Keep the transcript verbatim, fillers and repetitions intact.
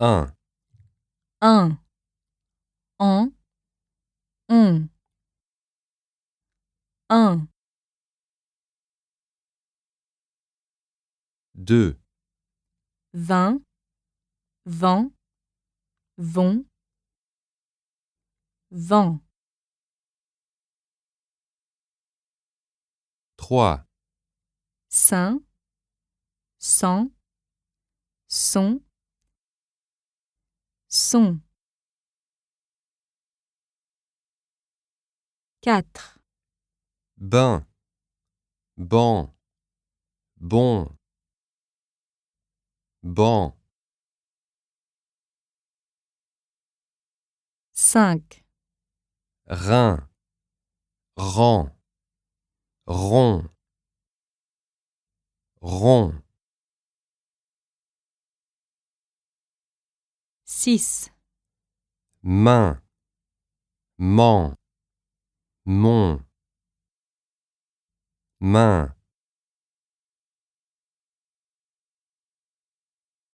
un, un, en, on, un, deux, vingt, vent, vont, vent, trois, cent, cent, son, son, quatre, ben, ban, bon, ban, cinq, rein, rang, rond, rond, six, main, ment, mon, main.